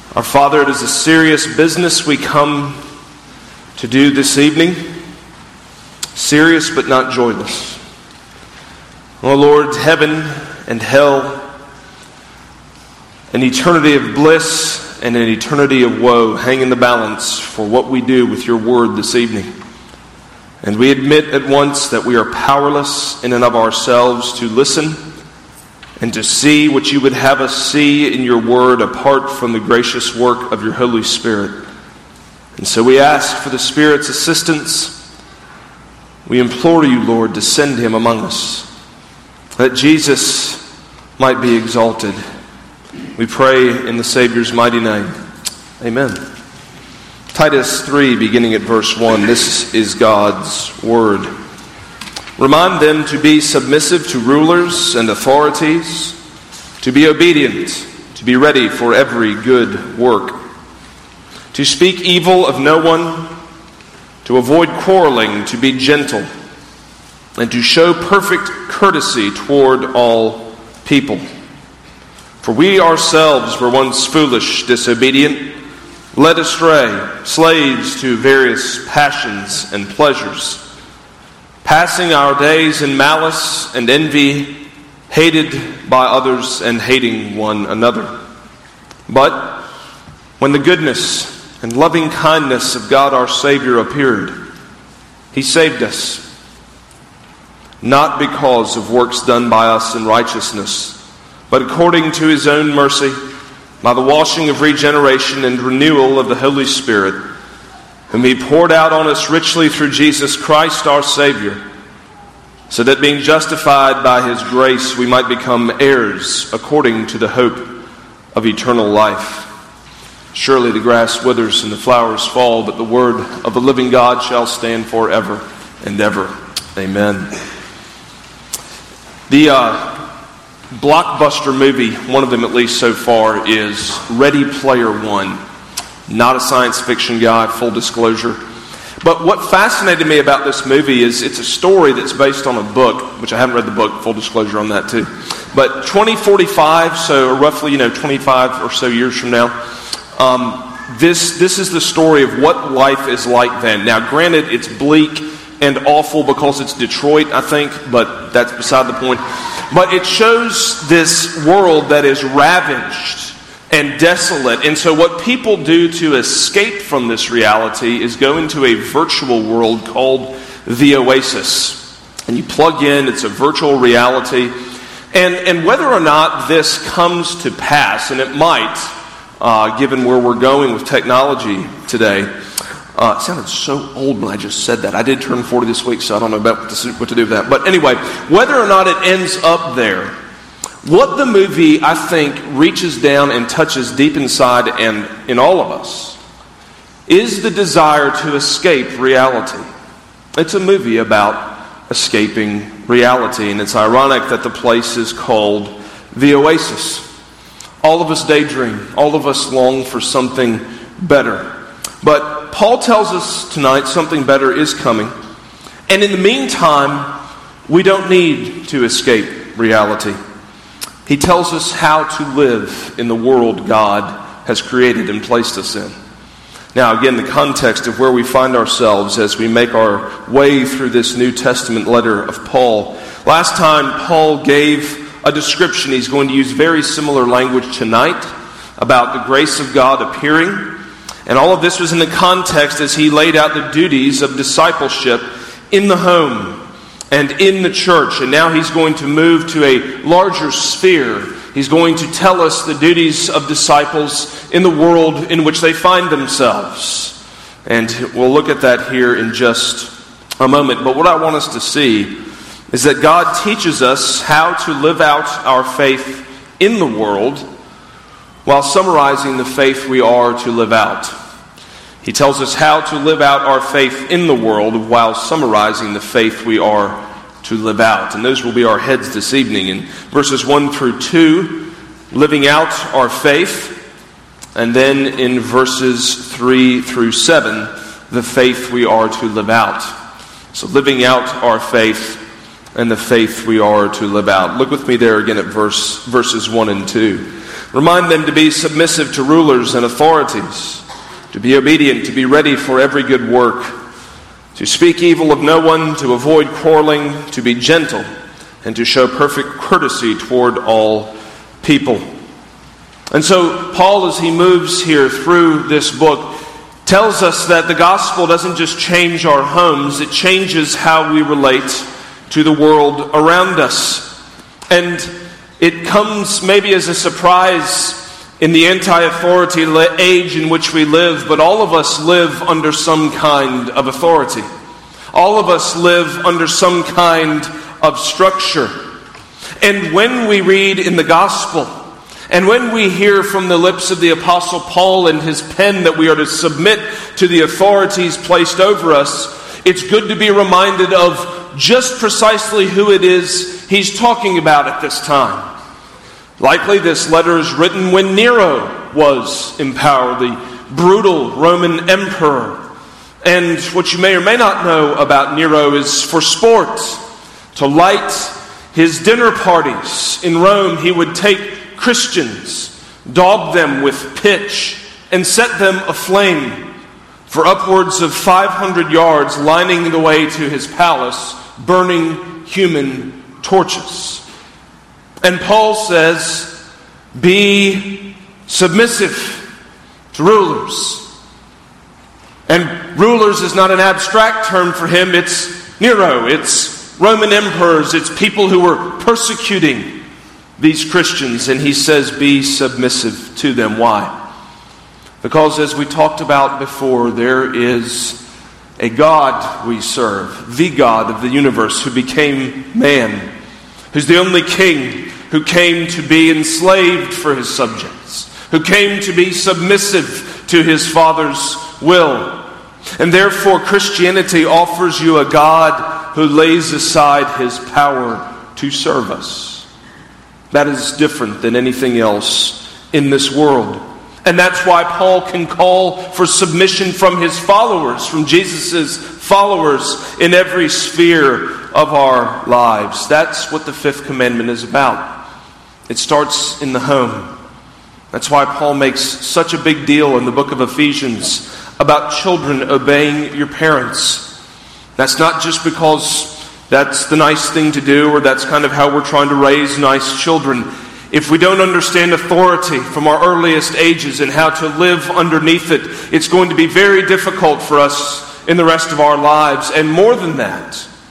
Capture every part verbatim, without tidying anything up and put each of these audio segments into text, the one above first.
Our Father, it is a serious business we come to do this evening. Serious but not joyless. Oh Lord, heaven and hell, an eternity of bliss and an eternity of woe hang in the balance for what we do with your word this evening. And we admit at once that we are powerless in and of ourselves to listen and to see what you would have us see in your word apart from the gracious work of your Holy Spirit. And so we ask for the Spirit's assistance. We implore you, Lord, to send him among us, that Jesus might be exalted. We pray in the Savior's mighty name. Amen. Titus three, beginning at verse one. This is God's word. Remind them to be submissive to rulers and authorities, to be obedient, to be ready for every good work, to speak evil of no one, to avoid quarreling, to be gentle, and to show perfect courtesy toward all people. For we ourselves were once foolish, disobedient, led astray, slaves to various passions and pleasures, passing our days in malice and envy, hated by others and hating one another. But when the goodness and loving kindness of God our Savior appeared, he saved us, not because of works done by us in righteousness, but according to his own mercy, by the washing of regeneration and renewal of the Holy Spirit, whom he poured out on us richly through Jesus Christ our Savior, so that being justified by his grace we might become heirs according to the hope of eternal life. Surely the grass withers and the flowers fall, but the word of the living God shall stand forever and ever. Amen. The uh, blockbuster movie, one of them at least so far, is Ready Player One. Not a science fiction guy, full disclosure. But what fascinated me about this movie is it's a story that's based on a book, which I haven't read the book, full disclosure on that too. But twenty forty-five, so roughly, you know, twenty-five or so years from now, um, this this is the story of what life is like then. Now, granted, it's bleak and awful because it's Detroit, I think, but that's beside the point. But it shows this world that is ravaged and desolate. And so what people do to escape from this reality is go into a virtual world called the Oasis. And you plug in, it's a virtual reality. And, and whether or not this comes to pass, and it might, uh, given where we're going with technology today. Uh, it sounded so old when I just said that. I did turn forty this week, so I don't know about what to, what to do with that. But anyway, whether or not it ends up there, what the movie, I think, reaches down and touches deep inside and in all of us is the desire to escape reality. It's a movie about escaping reality, and it's ironic that the place is called the Oasis. All of us daydream. All of us long for something better. But Paul tells us tonight something better is coming. And in the meantime, we don't need to escape reality. He tells us how to live in the world God has created and placed us in. Now, again, the context of where we find ourselves as we make our way through this New Testament letter of Paul. Last time, Paul gave a description. He's going to use very similar language tonight about the grace of God appearing. And all of this was in the context as he laid out the duties of discipleship in the home and in the church. And now he's going to move to a larger sphere. He's going to tell us the duties of disciples in the world in which they find themselves. And we'll look at that here in just a moment. But what I want us to see is that God teaches us how to live out our faith in the world while summarizing the faith we are to live out. He tells us how to live out our faith in the world while summarizing the faith we are to live out. And those will be our heads this evening. In verses one through two, living out our faith. And then in verses three through seven, the faith we are to live out. So living out our faith and the faith we are to live out. Look with me there again at verse verses one and two. Remind them to be submissive to rulers and authorities, to be obedient, to be ready for every good work, to speak evil of no one, to avoid quarreling, to be gentle, and to show perfect courtesy toward all people. And so Paul, as he moves here through this book, tells us that the gospel doesn't just change our homes, it changes how we relate to the world around us. And it comes maybe as a surprise in the anti-authority age in which we live, but all of us live under some kind of authority. All of us live under some kind of structure. And when we read in the gospel, and when we hear from the lips of the Apostle Paul and his pen that we are to submit to the authorities placed over us, it's good to be reminded of just precisely who it is he's talking about at this time. Likely this letter is written when Nero was in power, the brutal Roman emperor. And what you may or may not know about Nero is for sport, to light his dinner parties in Rome, he would take Christians, daub them with pitch, and set them aflame for upwards of five hundred yards, lining the way to his palace, burning human torches. And Paul says, be submissive to rulers. And rulers is not an abstract term for him, it's Nero, it's Roman emperors, it's people who were persecuting these Christians. And he says, be submissive to them. Why? Because as we talked about before, there is a God we serve, the God of the universe who became man, who's the only king who came to be enslaved for his subjects, who came to be submissive to his Father's will. And therefore Christianity offers you a God who lays aside his power to serve us. That is different than anything else in this world. And that's why Paul can call for submission from his followers, from Jesus' followers in every sphere of our lives. That's what the fifth commandment is about. It starts in the home. That's why Paul makes such a big deal in the book of Ephesians about children obeying your parents. That's not just because that's the nice thing to do or that's kind of how we're trying to raise nice children. If we don't understand authority from our earliest ages and how to live underneath it, it's going to be very difficult for us in the rest of our lives. And more than that,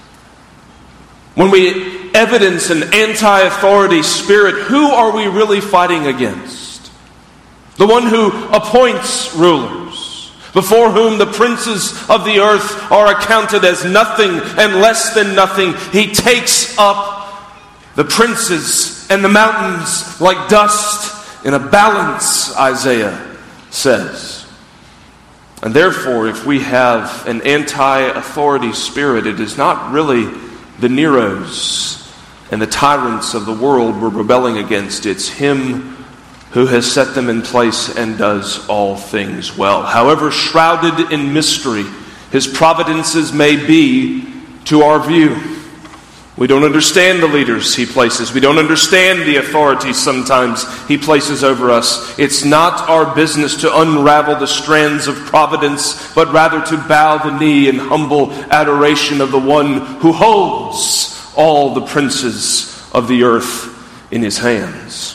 when we evidence an anti-authority spirit, who are we really fighting against? The one who appoints rulers, before whom the princes of the earth are accounted as nothing and less than nothing. He takes up the princes and the mountains like dust in a balance, Isaiah says. And therefore, if we have an anti-authority spirit, it is not really the Neros and the tyrants of the world we're rebelling against. It's him who has set them in place and does all things well. However shrouded in mystery his providences may be to our view. We don't understand the leaders he places. We don't understand the authority sometimes he places over us. It's not our business to unravel the strands of providence, but rather to bow the knee in humble adoration of the one who holds all the princes of the earth in his hands.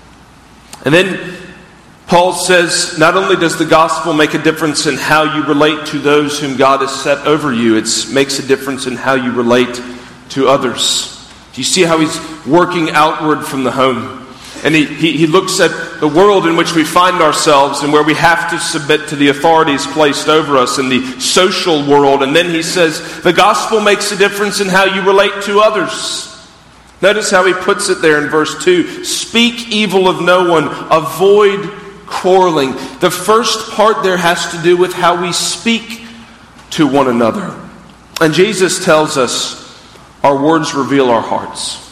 And then Paul says, not only does the gospel make a difference in how you relate to those whom God has set over you, it makes a difference in how you relate to others. Do you see how he's working outward from the home? And he, he, he looks at the world in which we find ourselves and where we have to submit to the authorities placed over us in the social world. And then he says, the gospel makes a difference in how you relate to others. Notice how he puts it there in verse two. Speak evil of no one. Avoid quarreling. The first part there has to do with how we speak to one another. And Jesus tells us our words reveal our hearts.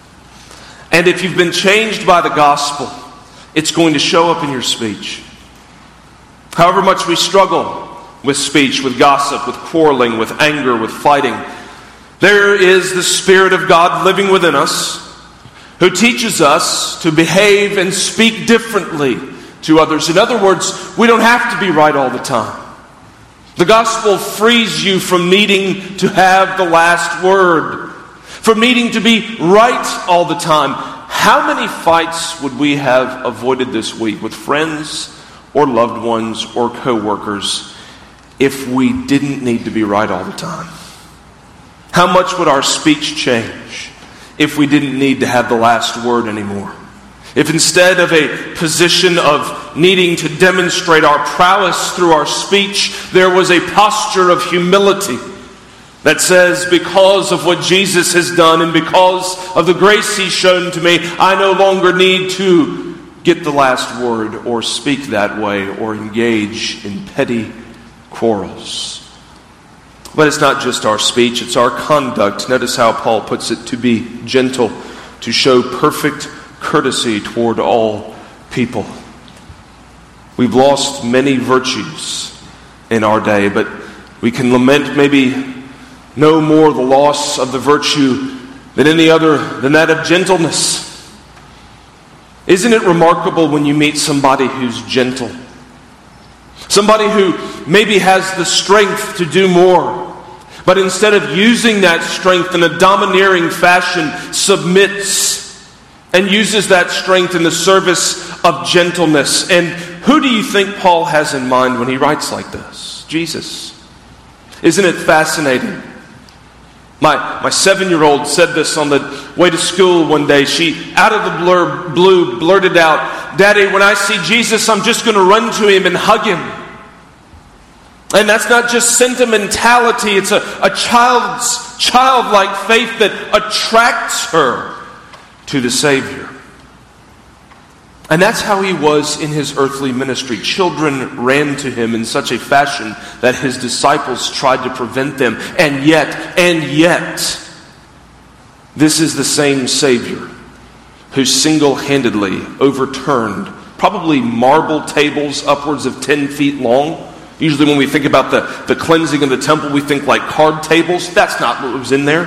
And if you've been changed by the gospel, it's going to show up in your speech. However much we struggle with speech, with gossip, with quarreling, with anger, with fighting, there is the Spirit of God living within us who teaches us to behave and speak differently to others. In other words, we don't have to be right all the time. The gospel frees you from needing to have the last word, from needing to be right all the time. How many fights would we have avoided this week with friends or loved ones or co-workers if we didn't need to be right all the time? How much would our speech change if we didn't need to have the last word anymore? If instead of a position of needing to demonstrate our prowess through our speech, there was a posture of humility that says, because of what Jesus has done and because of the grace He's shown to me, I no longer need to get the last word or speak that way or engage in petty quarrels. But it's not just our speech, it's our conduct. Notice how Paul puts it, to be gentle, to show perfect courtesy toward all people. We've lost many virtues in our day, but we can lament maybe no more the loss of the virtue than any other than that of gentleness. Isn't it remarkable when you meet somebody who's gentle? Somebody who maybe has the strength to do more, but instead of using that strength in a domineering fashion, submits and uses that strength in the service of gentleness. And who do you think Paul has in mind when he writes like this? Jesus. Isn't it fascinating? My, my seven-year-old said this on the way to school one day. She, out of the blur, blue, blurted out, "Daddy, when I see Jesus, I'm just going to run to Him and hug Him." And that's not just sentimentality. It's a, a child's childlike faith that attracts her to the Savior. And that's how He was in His earthly ministry. Children ran to Him in such a fashion that His disciples tried to prevent them. And yet, and yet, this is the same Savior who single-handedly overturned probably marble tables upwards of ten feet long. Usually when we think about the, the cleansing of the temple, we think like card tables. That's not what was in there.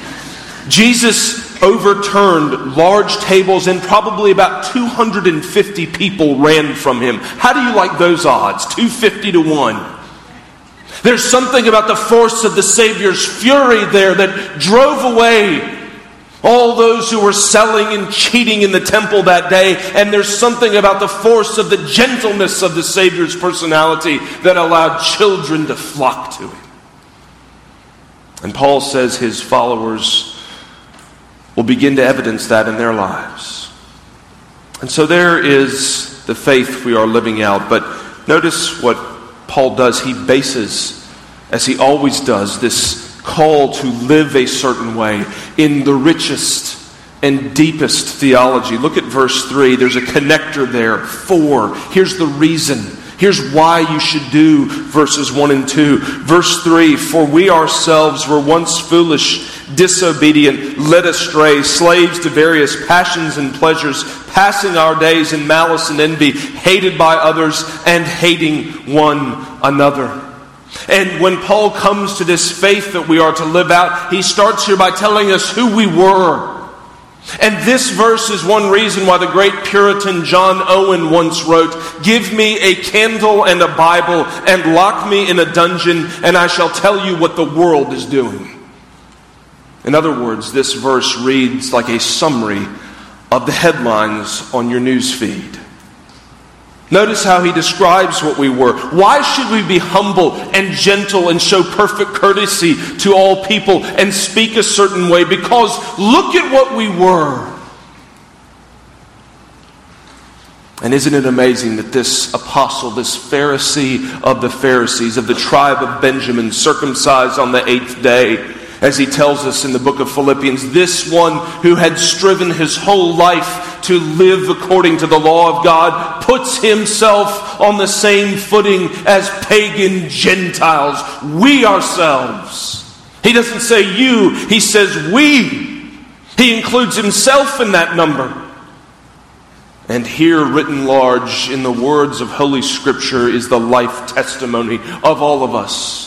Jesus overturned large tables, and probably about two hundred fifty people ran from Him. How do you like those odds? two hundred fifty to one. There's something about the force of the Savior's fury there that drove away all those who were selling and cheating in the temple that day. And there's something about the force of the gentleness of the Savior's personality that allowed children to flock to Him. And Paul says his followers will begin to evidence that in their lives. And so there is the faith we are living out. But notice what Paul does. He bases, as he always does, this call to live a certain way in the richest and deepest theology. Look at verse three. There's a connector there. For. Here's the reason. Here's why you should do verses one and two. Verse three, for we ourselves were once foolish, disobedient, led astray, slaves to various passions and pleasures, passing our days in malice and envy, hated by others and hating one another. And when Paul comes to this faith that we are to live out, he starts here by telling us who we were. And this verse is one reason why the great Puritan John Owen once wrote, "Give me a candle and a Bible and lock me in a dungeon, and I shall tell you what the world is doing." In other words, this verse reads like a summary of the headlines on your news feed. Notice how he describes what we were. Why should we be humble and gentle and show perfect courtesy to all people and speak a certain way? Because look at what we were. And isn't it amazing that this apostle, this Pharisee of the Pharisees, of the tribe of Benjamin, circumcised on the eighth day, as he tells us in the book of Philippians, this one who had striven his whole life to live according to the law of God, puts himself on the same footing as pagan Gentiles. We ourselves. He doesn't say you, he says we. He includes himself in that number. And here, written large in the words of Holy Scripture, is the life testimony of all of us.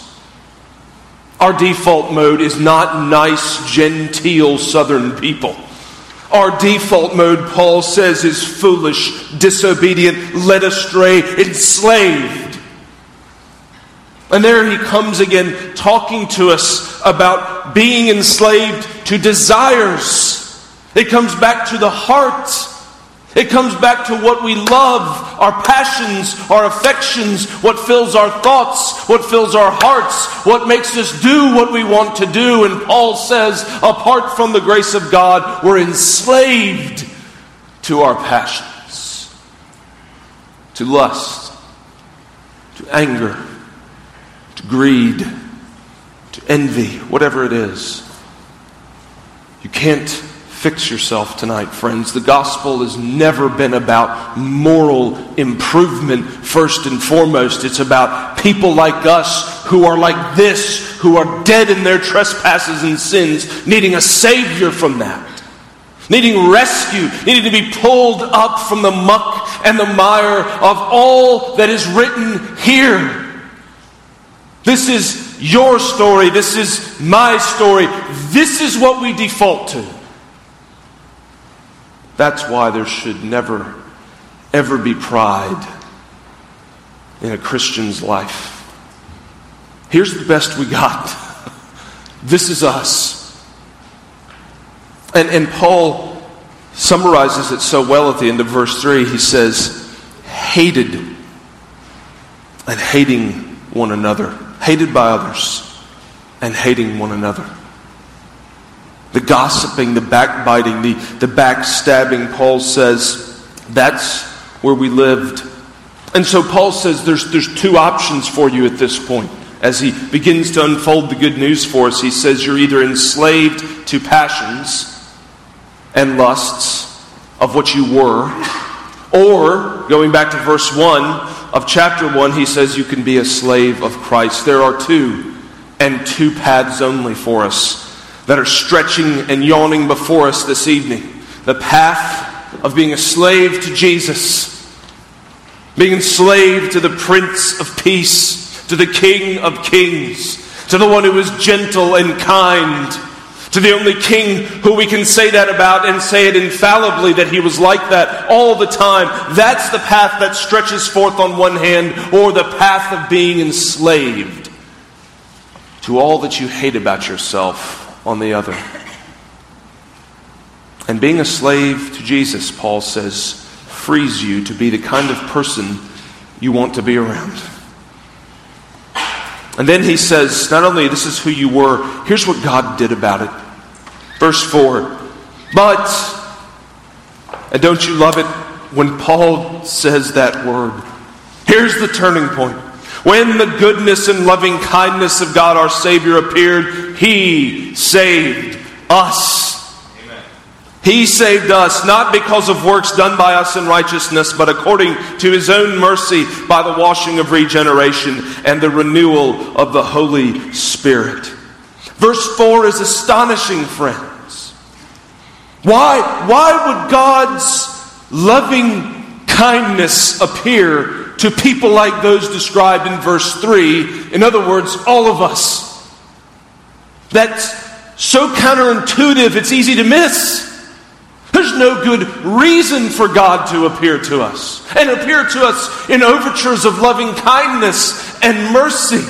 Our default mode is not nice, genteel Southern people. Our default mode, Paul says, is foolish, disobedient, led astray, enslaved. And there he comes again talking to us about being enslaved to desires. It comes back to the heart. It comes back to what we love, our passions, our affections, what fills our thoughts, what fills our hearts, what makes us do what we want to do. And Paul says, apart from the grace of God, we're enslaved to our passions, to lust, to anger, to greed, to envy, whatever it is. You can't fix yourself tonight, friends. The gospel has never been about moral improvement first and foremost. It's about people like us who are like this, who are dead in their trespasses and sins, needing a Savior from that. Needing rescue, needing to be pulled up from the muck and the mire of all that is written here. This is your story. This is my story. This is what we default to. That's why there should never, ever be pride in a Christian's life. Here's the best we got. This is us. And, and Paul summarizes it so well at the end of verse three. He says, hated and hating one another. Hated by others and hating one another. The gossiping, the backbiting, the, the backstabbing, Paul says, that's where we lived. And so Paul says there's, there's two options for you at this point. As he begins to unfold the good news for us, he says you're either enslaved to passions and lusts of what you were, or, going back to verse one of chapter one, he says you can be a slave of Christ. There are two, and two paths only for us that are stretching and yawning before us this evening. The path of being a slave to Jesus, being enslaved to the Prince of Peace, to the King of Kings, to the one who is gentle and kind, to the only King who we can say that about and say it infallibly that he was like that all the time. That's the path that stretches forth on one hand, or the path of being enslaved to all that you hate about yourself on the other. And being a slave to Jesus, Paul says, frees you to be the kind of person you want to be around. And then he says, not only this is who you were, here's what God did about it. Verse four, but, and don't you love it when Paul says that word? Here's the turning point. When the goodness and loving kindness of God our Savior appeared, He saved us. Amen. He saved us not because of works done by us in righteousness, but according to His own mercy by the washing of regeneration and the renewal of the Holy Spirit. Verse four is astonishing, friends. Why, why would God's loving kindness appear to people like those described in verse three? In other words, all of us. That's so counterintuitive, it's easy to miss. There's no good reason for God to appear to us, and appear to us in overtures of loving kindness and mercy.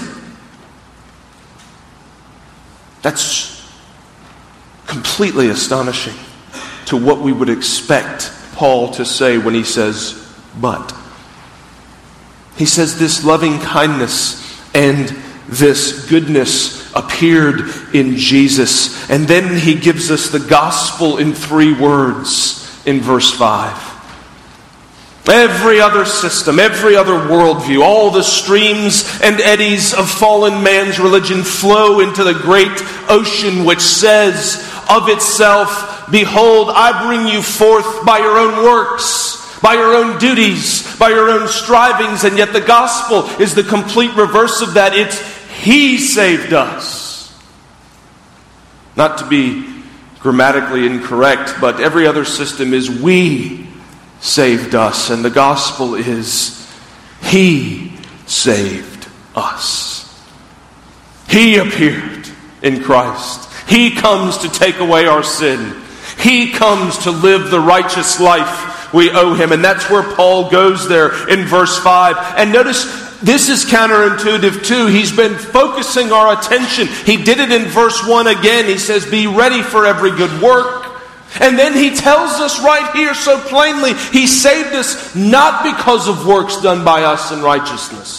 That's completely astonishing to what we would expect Paul to say when he says, but. He says this loving kindness and this goodness appeared in Jesus. And then he gives us the gospel in three words in verse five. Every other system, every other worldview, all the streams and eddies of fallen man's religion flow into the great ocean which says of itself, behold, I bring you forth by your own works, by your own duties, by your own strivings. And yet the gospel is the complete reverse of that. It's He saved us. Not to be grammatically incorrect, but every other system is we saved us. And the gospel is He saved us. He appeared in Christ. He comes to take away our sin. He comes to live the righteous life we owe him. And that's where Paul goes there in verse five. And notice, this is counterintuitive too. He's been focusing our attention. He did it in verse one again. He says, be ready for every good work. And then he tells us right here so plainly, he saved us not because of works done by us in righteousness.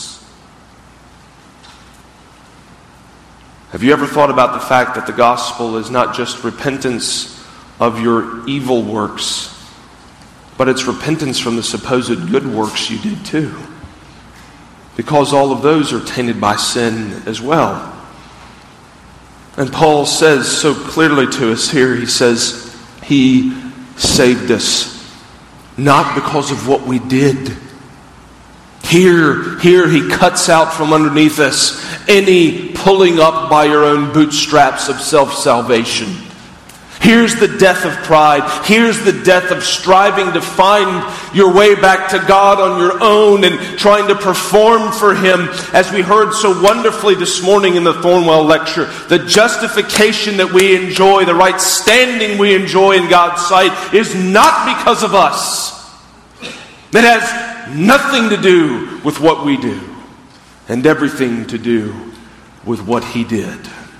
Have you ever thought about the fact that the gospel is not just repentance of your evil works, but it's repentance from the supposed good works you did too? Because all of those are tainted by sin as well. And Paul says so clearly to us here, he says, he saved us not because of what we did. Here, here he cuts out from underneath us any pulling up by your own bootstraps of self-salvation. Here's the death of pride. Here's the death of striving to find your way back to God on your own and trying to perform for him. As we heard so wonderfully this morning in the Thornwell lecture, the justification that we enjoy, the right standing we enjoy in God's sight is not because of us. It has nothing to do with what we do and everything to do with what he did.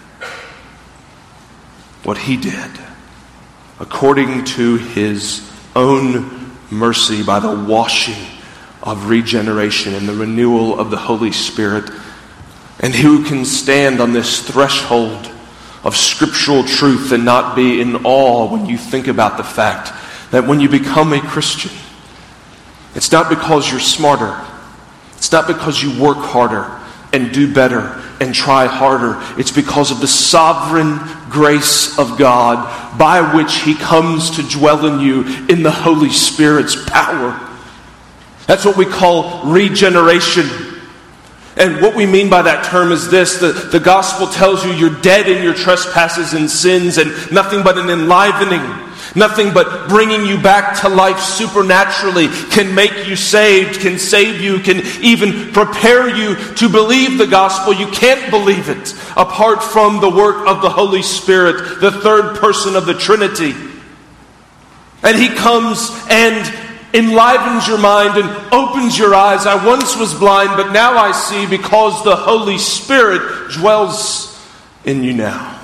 What he did. According to his own mercy by the washing of regeneration and the renewal of the Holy Spirit. And who can stand on this threshold of scriptural truth and not be in awe when you think about the fact that when you become a Christian, it's not because you're smarter. It's not because you work harder and do better and try harder. It's because of the sovereign grace of God by which he comes to dwell in you in the Holy Spirit's power. That's what we call regeneration. And what we mean by that term is this. The, the gospel tells you you're dead in your trespasses and sins, and nothing but an enlivening, nothing but bringing you back to life supernaturally can make you saved, can save you, can even prepare you to believe the gospel. You can't believe it apart from the work of the Holy Spirit, the third person of the Trinity. And he comes and enlivens your mind and opens your eyes. I once was blind, but now I see because the Holy Spirit dwells in you now.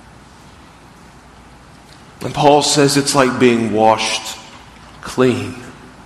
And Paul says it's like being washed clean.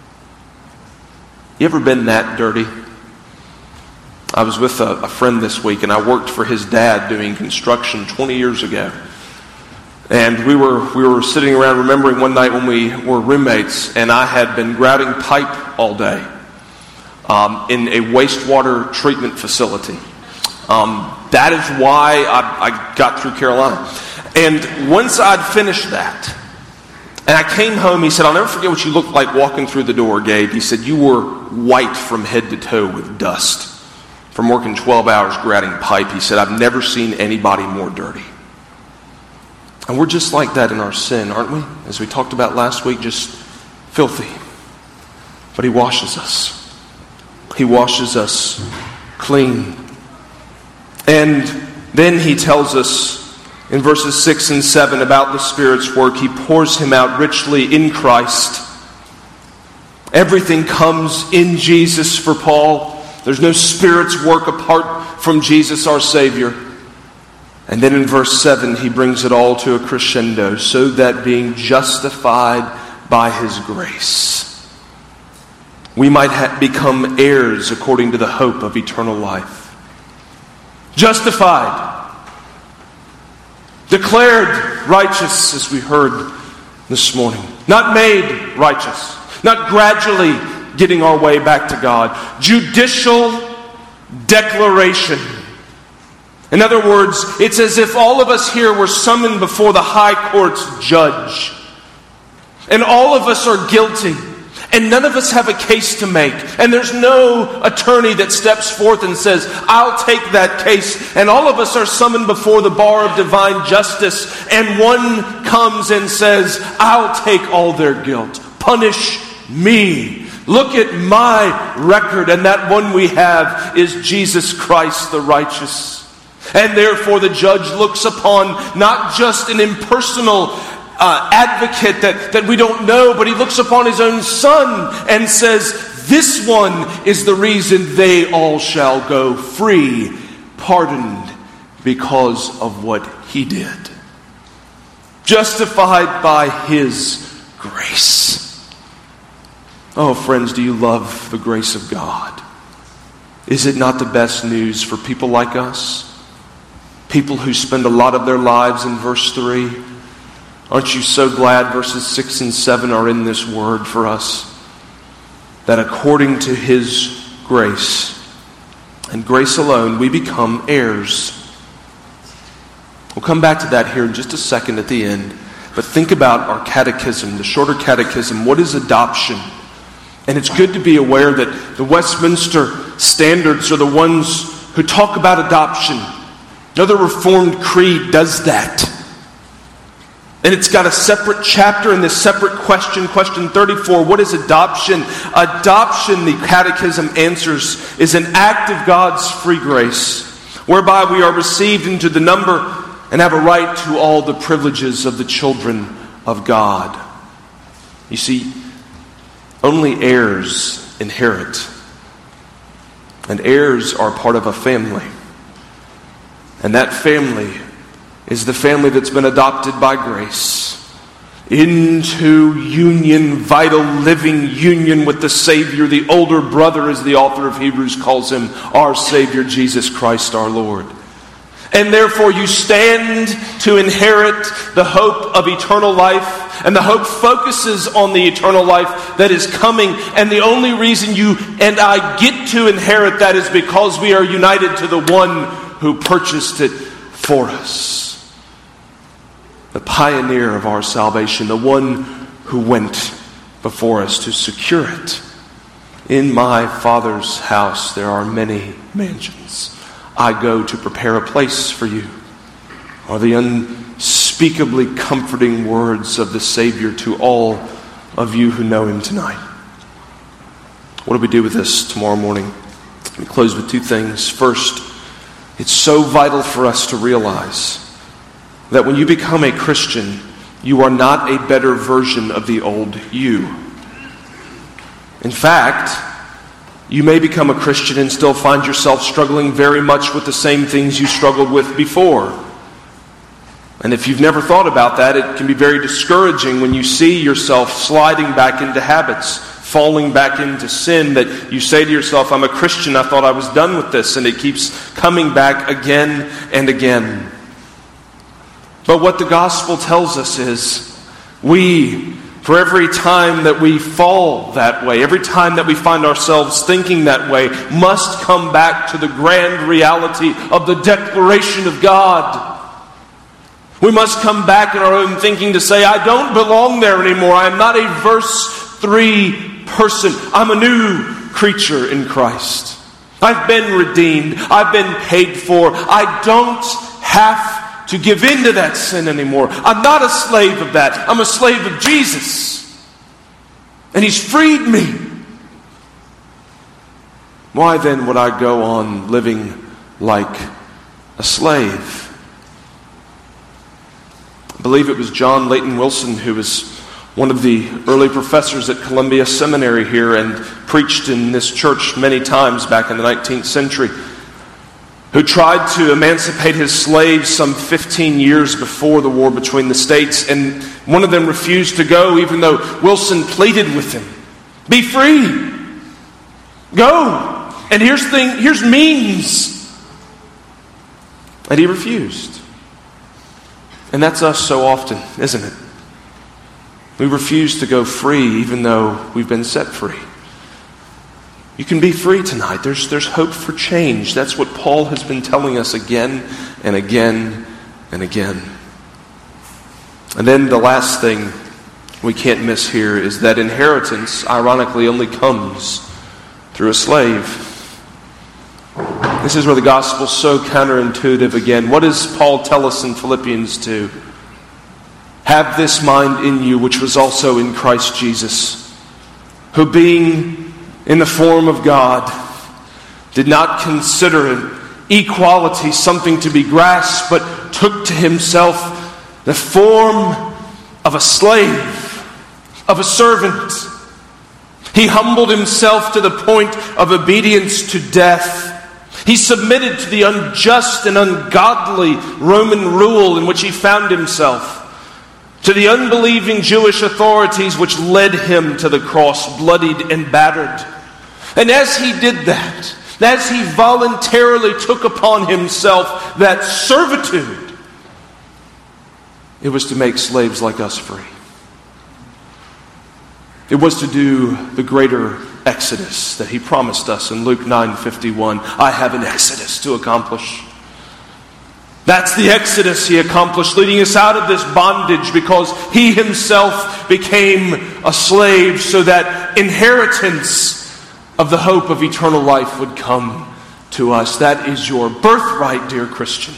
You ever been that dirty? I was with a, a friend this week, and I worked for his dad doing construction twenty years ago. And we were we were sitting around remembering one night when we were roommates, and I had been grouting pipe all day um, in a wastewater treatment facility. Um, that is why I, I got through Carolina. And once I'd finished that, and I came home, he said, I'll never forget what you looked like walking through the door, Gabe. He said, you were white from head to toe with dust from working twelve hours grouting pipe. He said, I've never seen anybody more dirty. And we're just like that in our sin, aren't we? As we talked about last week, just filthy. But he washes us. He washes us clean. And then he tells us in verses six and seven about the Spirit's work. He pours him out richly in Christ. Everything comes in Jesus for Paul. There's no Spirit's work apart from Jesus our Savior. And then in verse seven, he brings it all to a crescendo, so that being justified by his grace, we might ha- become heirs according to the hope of eternal life. Justified. Declared righteous, as we heard this morning. Not made righteous. Not gradually getting our way back to God. Judicial declaration. In other words, it's as if all of us here were summoned before the high court's judge. And all of us are guilty. And none of us have a case to make. And there's no attorney that steps forth and says, I'll take that case. And all of us are summoned before the bar of divine justice. And one comes and says, I'll take all their guilt. Punish me. Look at my record. And that one we have is Jesus Christ the righteous. And therefore the judge looks upon not just an impersonal uh, advocate that, that we don't know, but he looks upon his own son and says, this one is the reason they all shall go free, pardoned because of what he did. Justified by his grace. Oh, friends, do you love the grace of God? Is it not the best news for people like us? People who spend a lot of their lives in verse three. Aren't you so glad verses six and seven are in this word for us? That according to his grace, and grace alone, we become heirs. We'll come back to that here in just a second at the end. But think about our catechism, the shorter catechism. What is adoption? And it's good to be aware that the Westminster Standards are the ones who talk about adoption. Another Reformed creed does that. And it's got a separate chapter in this separate question, question thirty-four. What is adoption? Adoption, the Catechism answers, is an act of God's free grace, whereby we are received into the number and have a right to all the privileges of the children of God. You see, only heirs inherit. And heirs are part of a family. And that family is the family that's been adopted by grace into union, vital, living union with the Savior, the older brother, as the author of Hebrews calls him, our Savior, Jesus Christ our Lord. And therefore you stand to inherit the hope of eternal life, and the hope focuses on the eternal life that is coming, and the only reason you and I get to inherit that is because we are united to the one who purchased it for us. The pioneer of our salvation, the one who went before us to secure it. In my Father's house there are many mansions. I go to prepare a place for you, are the unspeakably comforting words of the Savior to all of you who know him tonight. What do we do with this tomorrow morning? Let me close with two things. First, it's so vital for us to realize that when you become a Christian, you are not a better version of the old you. In fact, you may become a Christian and still find yourself struggling very much with the same things you struggled with before. And if you've never thought about that, it can be very discouraging when you see yourself sliding back into habits, falling back into sin, that you say to yourself, I'm a Christian, I thought I was done with this, and it keeps coming back again and again. But what the gospel tells us is, we, for every time that we fall that way, every time that we find ourselves thinking that way, must come back to the grand reality of the declaration of God. We must come back in our own thinking to say, I don't belong there anymore. I am not a verse three person. I'm a new creature in Christ. I've been redeemed. I've been paid for. I don't have to give in to that sin anymore. I'm not a slave of that. I'm a slave of Jesus. And he's freed me. Why then would I go on living like a slave? I believe it was John Layton Wilson, who was one of the early professors at Columbia Seminary here and preached in this church many times back in the nineteenth century, who tried to emancipate his slaves some fifteen years before the war between the states, and one of them refused to go even though Wilson pleaded with him. Be free. Go. And here's thing, here's means. And he refused. And that's us so often, isn't it? We refuse to go free even though we've been set free. You can be free tonight. There's, there's hope for change. That's what Paul has been telling us again and again and again. And then the last thing we can't miss here is that inheritance, ironically, only comes through a slave. This is where the gospel's so counterintuitive again. What does Paul tell us in Philippians two? Have this mind in you, which was also in Christ Jesus, who being in the form of God, did not consider equality something to be grasped, but took to himself the form of a slave, of a servant. He humbled himself to the point of obedience to death. He submitted to the unjust and ungodly Roman rule in which he found himself, to the unbelieving Jewish authorities which led him to the cross, bloodied and battered. And as he did that, as he voluntarily took upon himself that servitude, it was to make slaves like us free. It was to do the greater exodus that he promised us in Luke nine fifty-one. I have an exodus to accomplish. That's the exodus he accomplished, leading us out of this bondage because he himself became a slave so that inheritance of the hope of eternal life would come to us. That is your birthright, dear Christian.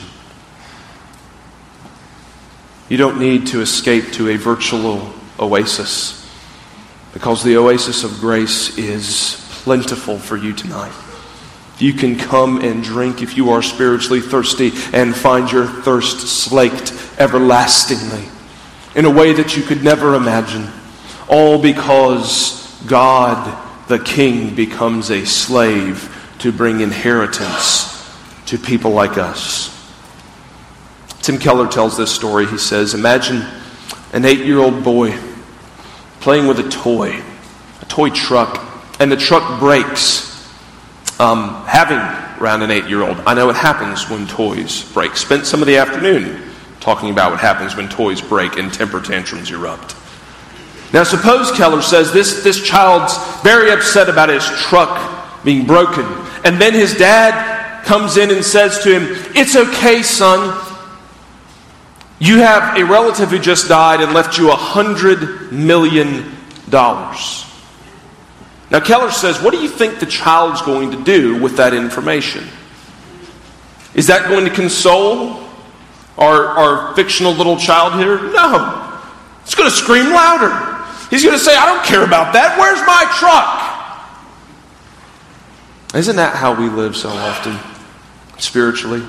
You don't need to escape to a virtual oasis, because the oasis of grace is plentiful for you tonight. You can come and drink if you are spiritually thirsty and find your thirst slaked everlastingly in a way that you could never imagine. All because God, the King, becomes a slave to bring inheritance to people like us. Tim Keller tells this story. He says, imagine an eight-year-old boy playing with a toy, a toy truck, and the truck breaks. Um, having around an eight-year-old, I know it happens when toys break. Spent some of the afternoon talking about what happens when toys break and temper tantrums erupt. Now suppose, Keller says, this, this child's very upset about his truck being broken. And then his dad comes in and says to him, it's okay, son. You have a relative who just died and left you a hundred million dollars. Now Keller says, what do you think the child's going to do with that information? Is that going to console our, our fictional little child here? No. It's going to scream louder. He's going to say, I don't care about that. Where's my truck? Isn't that how we live so often, spiritually?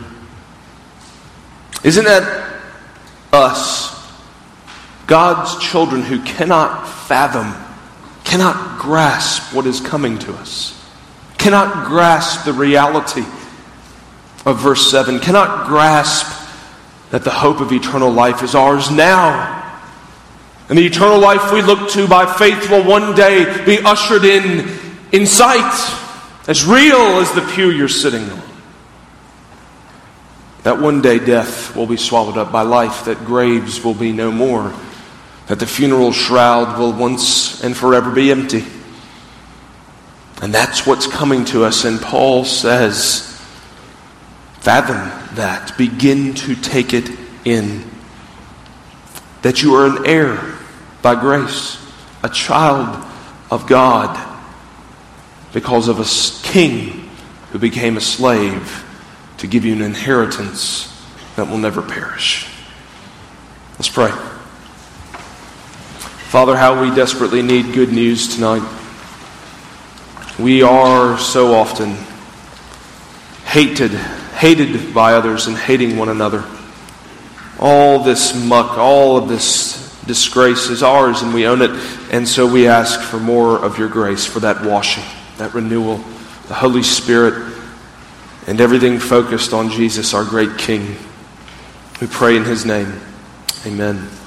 Isn't that us, God's children, who cannot fathom, cannot grasp what is coming to us, cannot grasp the reality of verse seven, cannot grasp that the hope of eternal life is ours now. And the eternal life we look to by faith will one day be ushered in, in sight, as real as the pew you're sitting on. That one day death will be swallowed up by life, that graves will be no more, that the funeral shroud will once and forever be empty. And that's what's coming to us. And Paul says, fathom that. Begin to take it in. That you are an heir by grace, a child of God, because of a king who became a slave to give you an inheritance that will never perish. Let's pray. Father, how we desperately need good news tonight. We are so often hated, hated by others and hating one another. All this muck, all of this disgrace is ours and we own it. And so we ask for more of your grace, for that washing, that renewal, the Holy Spirit, and everything focused on Jesus, our great King. We pray in his name. Amen.